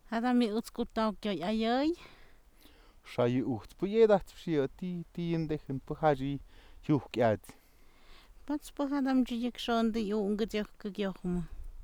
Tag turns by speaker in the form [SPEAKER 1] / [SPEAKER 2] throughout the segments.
[SPEAKER 1] Hada mi utskutaw kyo ayay.
[SPEAKER 2] Shayi uht puyedat shia ti indehen puhaji yuhkyat.
[SPEAKER 1] Pats pa hadam jiyek shon di yung gajyak kagyokma.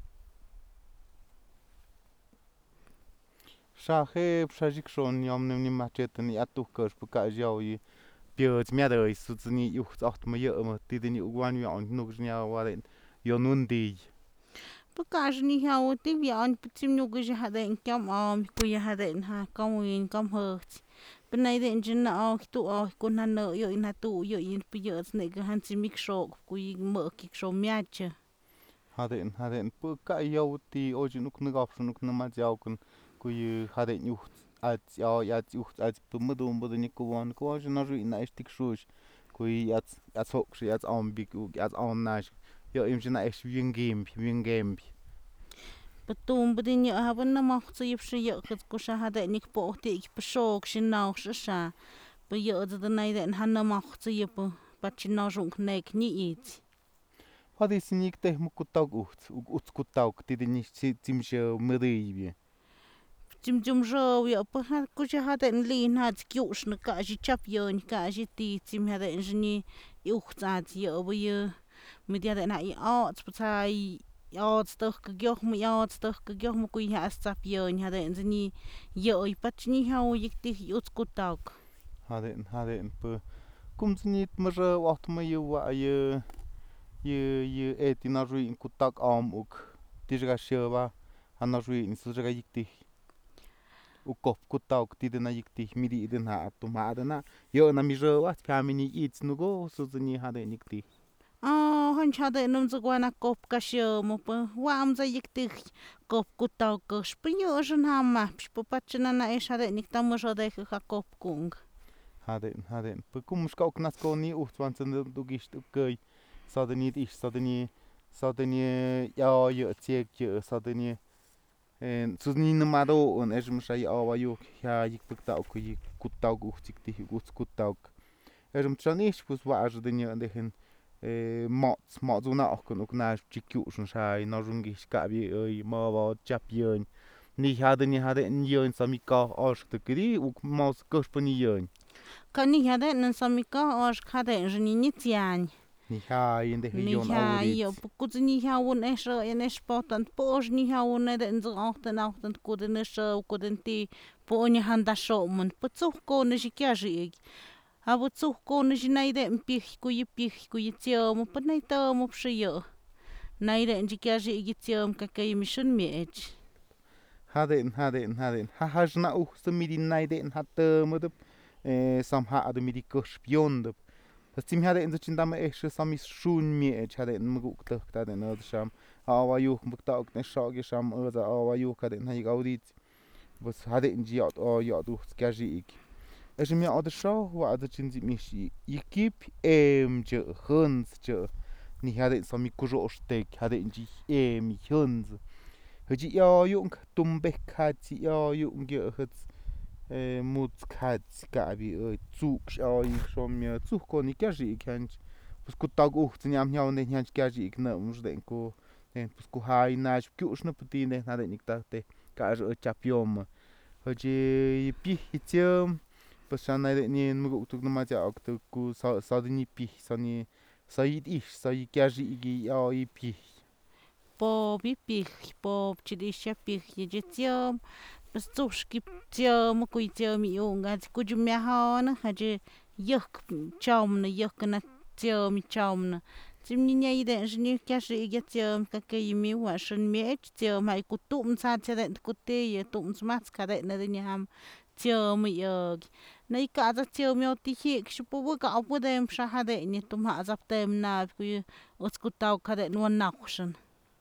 [SPEAKER 2] Shahe shajik shon yomnem ni machetani atukers pukajawi. Björds miadai sutsuni uht acht ma yama tidini uwan yon nugnya waren yonundi.
[SPEAKER 1] Pagkaž ni hawo ti vian putim nugu haden kam am kuya haden ha kamwin kam hurt. Benay den jin na ak tu ak kun na no yo ina tu yo in piyos ne ga han simik shok kuy mo kik shom miache.
[SPEAKER 2] Haden puka yawti ojin uk nagapsun uk namajawkun kuy haden uht at ya uht at pumudum budani kuwan kuwan na ruina estik shush kuy at hokshi at ambik at annash yo imjina es wingem.
[SPEAKER 1] Patum budin yo haban na mach yip shi yo kut kusha haden nik po ti ik pshok shin na sha. Pa yo da nay den han na mach yip pa chin junk nek ni it.
[SPEAKER 2] Hadisinik teh mukutag utkutag tidini timshe mudiybi.
[SPEAKER 1] Jim jo yo pa ha kusha haden lin hat kyush na ka ji chap yo ni ka ji ti tim haden jini ucht yo bu yo mi dia den ai ot putai ot stok gyoch mu ot stok gyoch mu kuy has tap yo ni haden jini yo I pachni ha u yik ti utkutag.
[SPEAKER 2] Haden pu kumznit mara wat ma yo ye etina ruin kutak uk tijga sheba hana ruin sujga yikti ukop kutak tidina yikti midi idina tumadana yo na mi wat famini its nugo suzuni haden yikti.
[SPEAKER 1] Han haden num zugwana kop ka shyo mu pa wam za yik ti kop kutak ko shpyo jon ha ma pa pachna na es haden nik tam jo de ha kop kung.
[SPEAKER 2] Haden pu kumska ok nasko ni uhtwansen dugist ukay sadani yo tiek yo sadani suzni numado on esmshay awayu ya yik pukta ok yik kutak uhtikti kutak esm chanish pus waaj denia dehen mots una ok ok na chikyushn shay na rungish kabi oy mawa chapyon ni haden yon samika ashtkri uk mos koshpani yon.
[SPEAKER 1] Kani haden nan samika os haden jini nitian.
[SPEAKER 2] Ni inde
[SPEAKER 1] Ni
[SPEAKER 2] yon
[SPEAKER 1] ha
[SPEAKER 2] awrit.
[SPEAKER 1] yo pukut ni ha un esho en espotan pos ni ha un den zo achten kuden esho kuden ti po ni handa shomon putsu ko ne shikyaji. Abo tsu ko ne jinaide pich kuy tio mo panaito mo pshiyo. Naide jikyaji gitiom kakay mission miech.
[SPEAKER 2] Haden hajna samidi naiden hatta mudup samha admidi koshpyondop. Tim haden zindama esho samis shun miech haden muguk taden odsham awa yuk mukta ok ne shog sham oda awa yuk haden hay gaudit bus haden jiot o yodu skajik. Esm ya od sho wa ad chinzi mishi yikip je huns je ni haden sami kujoshtek haden ji huns. Haji yo yung tumbekati yo yung hets mutkats gabi zug ay shomya zug ni kaji kanch pues kutag uht nyam nyaw ne nyanch kaji ikna musden ko pues ku hay nash kyushna putine haden niktate ka chapiom haji pi hitiom pues shana ni muguk tuk ma ja ok ku sadini pi sani sayid ish sayi kaji igi ay pi
[SPEAKER 1] Po bipich po chidisha pich yetiom pues tsushki tiom kuy tiom yunga kujumya hon haji yok chomna yok na tiom chomna timninya ide jni kashi yetiom kakay mi washin miech tiom hay kutum sa tiaden kutte tum smats kaden na dinyam tiom yog na ikaza tiom yo tihik shpubu ka opudem shahade ni tum hazaptem na kuy utskutaw kaden wan nakshin.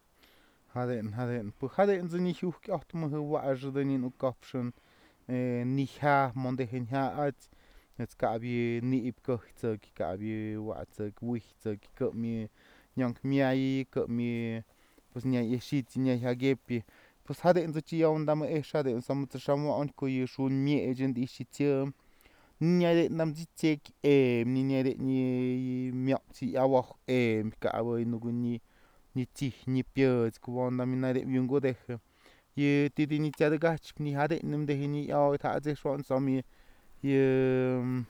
[SPEAKER 2] Haden pu haden zini huk atma wa ajdani no kapshon ni ha monde hen ha at kabi ni ipkohtsa kabi watsa wihtsa kami nyank miai kami pues nya yeshit nya hagepi pues haden zachi onda ma eshaden samut shamo on ko yeshun mi agent ishitiam nya de nam zitek ni nya de ni myati awa ka awa nuguni ni ti ni pio kuanda minare yungo de Yë tidin tsadëkach nyjadënëm të ji'in ya'oyët som yë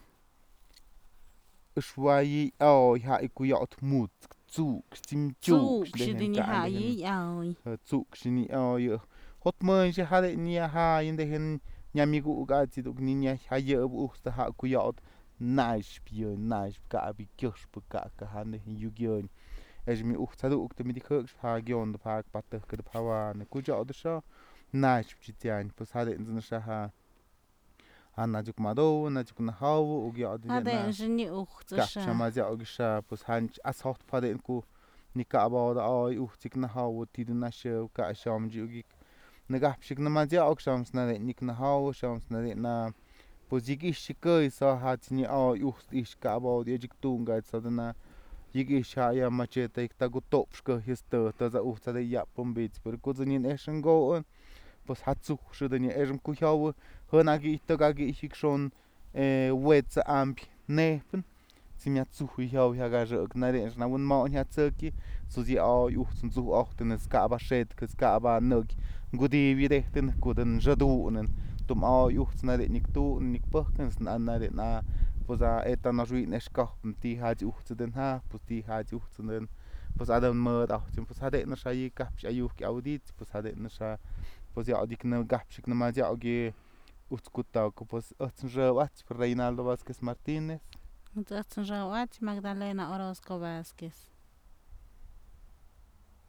[SPEAKER 2] ëxway ya'oy ja'a kuyot mut'skë, tsu'ukxë, tsimtsyukxë
[SPEAKER 1] Tsu'ukxë dë nyëjayë ya'oy.
[SPEAKER 2] Tsu'ukxë në ya'oyë jo'ot mënxë jadë'n nyëjayën të je'e nyamiku'ukat's yë iuk nyajayëp ujt's të ja'a kuyot naxpë yë naxpë kap yë kyëxpë ka'ak jadë yukyënë ex yë ujt's jaduk të myëdë jë'ëxpë ja kyondëp ja patëjkëdëp jawanë kuchotëp xë naxpë tyam pues jadënt's xä ja nat'suk madowë nat'suk najawë iuk
[SPEAKER 1] Jadënxë një ujt's
[SPEAKER 2] kap mas ya'ok xä pues janch a'ax jo'otpë jadë'n ku nikabodëy ujt's ji'ik najawë ti'i dun naxë ka xyomch iuk nëkapxyë nëmaz ya'ok xyamës nadë'n iuk najawë xyamës nadë'n pues yëk i'ixë këy jat's në ya'oy ujt's i'ixë kabodë ëch tunka'aty sodë yëk i'ixë ja machete takutopxkëjyës të tët's ujt's jadë yapë bit's pero ko'o dzë nyë exënko'ën pues ja tsu'uxë dë nyë exëm kujyowë jën aki'ij tëk aki'ij ji'ik xon wet'së ambyë nejpën t'së myaj t'sujë jyow jyak axëk nadë'ëx nawi'inmo'on jya t'sëkyë pues yë ya'oy ujt's t'suj'ojtën kap ja xëtkëts kap ja nëkyë kudybyëdejtën ko'o dën xëdunën tu'u m'oy ujt's nadë'n iuk tu'unën iuk pëjkën nadë'n pues eta naxwin exkojpë ti'i jatyë ujt's dën ja pues ti'i jatyë ujt's dën pues adën mëd ajtyë pues jadë'n xä yë kapx ayu'uk awydi'itë pues jadë'n xä pues ya'odyëk kapxyë nëmaz ya'ok yë ujt's kutawkë pues ëjt's xëwa'atypë Reynaldo Vazquez Martinez.
[SPEAKER 1] Ëjt's xëwa'atypë Magdalena Orozco Vazquez.